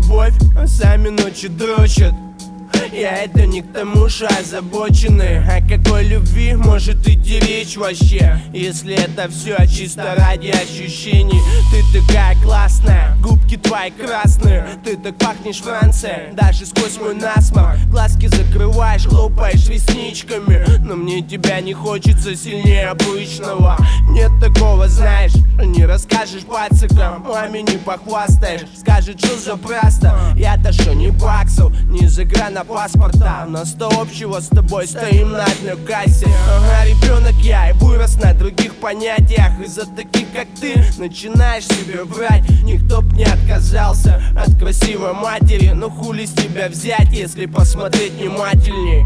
любовь, а сами ночи дрочат. Я это не к тому, что озабочены. О какой любви может идти речь вообще, если это все чисто ради ощущений? Ты такая классная, губки твои красные, ты так пахнешь Францией, даже сквозь мой насморк. Глазки закрываешь, хлопаешь ресничками, но мне тебя не хочется сильнее обычного. Нет такого, знаешь, не расскажешь пацикам, маме не похвастаешь, скажет, что за просто. Я-то что, не баксов, не загранпаспорта, у нас-то общего с тобой, стоим на одной кассе. Ага, ребенок я и вырос на других понятиях. Из-за таких, как ты, начинаешь себе врать. Никто б не отказался от красивой матери, но хули с тебя взять, если посмотреть внимательней?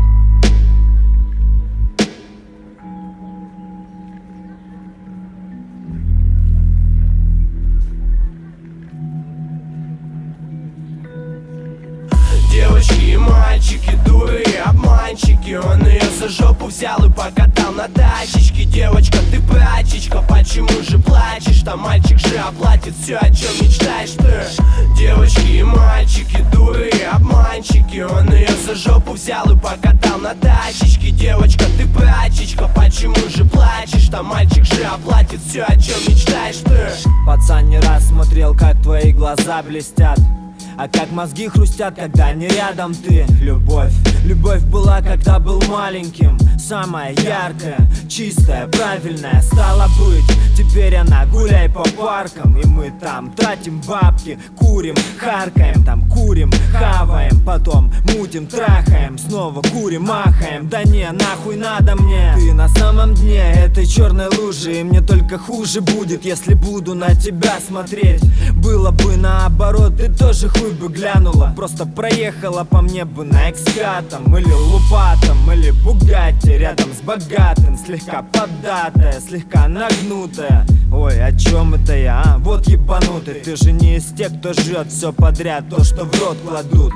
Девочки и мальчики, дуры и обманщики. Он ее за жопу взял и покатал на тачечке. Девочка, ты прачечка, почему же плачешь? Там мальчик же оплатит все, о чем мечтаешь ты. Девочки и мальчики, дуры и обманщики. Он ее за жопу взял и покатал на тачечке. Девочка, ты прачечка, почему же плачешь? Там мальчик же оплатит все, о чем мечтаешь ты. Пацан не раз смотрел, как твои глаза блестят, а как мозги хрустят, когда не рядом ты. Любовь, любовь была, когда был маленьким, самая яркая, чистая, правильная. Стала быть, теперь она гуляй по паркам, и мы там тратим бабки, курим, харкаем, там курим, хаваем, потом мутим, трахаем, снова курим, махаем. Да не, нахуй надо мне. Ты на самом дне этой черной лужи, и мне только хуже будет, если буду на тебя смотреть. Было бы наоборот, ты тоже хуй бы глянула, просто проехала по мне бы на экскатом, или лупатом, или бугатти рядом с богатым, слегка поддатая, слегка нагнутая. Ой, о чем это я, а? Вот ебанутый. Ты же не из тех, кто жрет все подряд, то, что в рот кладут.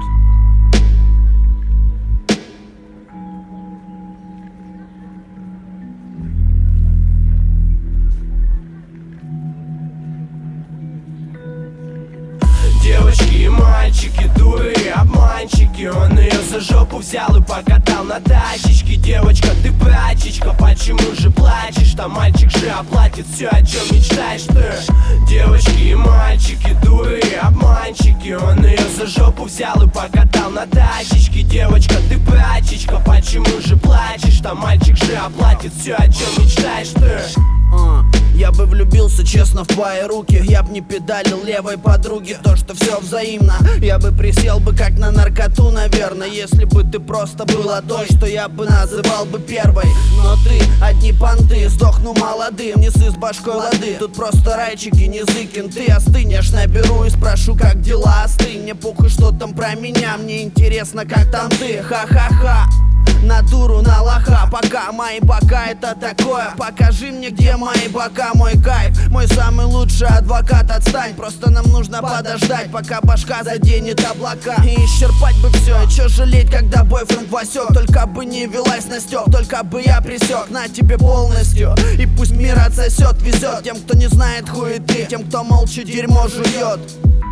Девочки и мальчики, дуры и обманщики. Он ее за жопу взял и покатал на тачечке. Девочка, ты прачечка, почему же плачешь? Там мальчик же оплатит все, о чем мечтаешь ты. Девочки и мальчики, дуры и обманщики. Он ее за жопу взял и покатал на тачечке. Девочка, ты прачечка, почему же плачешь? Там мальчик же оплатит все, о чем мечтаешь ты. Я бы влюбился честно в твои руки, я б не педалил левой подруге, то что все взаимно. Я бы присел бы как на наркоту, наверное, если бы ты просто была той, что я бы называл бы первой. Но ты одни понты, сдохну молодым, несы с башкой лады. Тут просто райчики, не зыкин, ты остынешь, наберу и спрошу, как дела, остынь. Мне похуй, что там про меня, мне интересно, как там ты, ха-ха-ха. На дуру, на лоха, пока мои бока это такое. Покажи мне, где мои бока, мой кайф, мой самый лучший адвокат, отстань. Просто нам нужно подождать, пока башка заденет облака. И исчерпать бы все, и чё жалеть, когда бойфренд Васек. Только бы не велась на стёб, только бы я присек на тебе полностью. И пусть мир отсосет, везет тем, кто не знает хуеты, тем, кто молча дерьмо жует.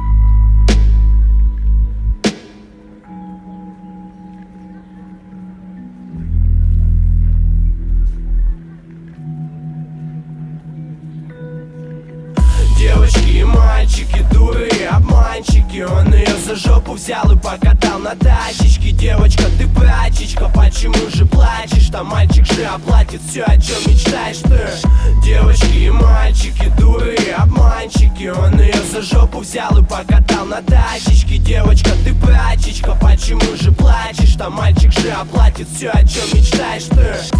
Девочки и мальчики, дуры и обманщики. Он ее за жопу взял и покатал на тачечке. Девочка, ты прачечка, почему же плачешь? Там мальчик же оплатит все, о чем мечтаешь ты. Девочки и мальчики, дуры и обманщики. Он ее за жопу взял и покатал на тачечке. Девочка, ты прачечка, почему же плачешь? Там мальчик же оплатит все, о чем мечтаешь ты.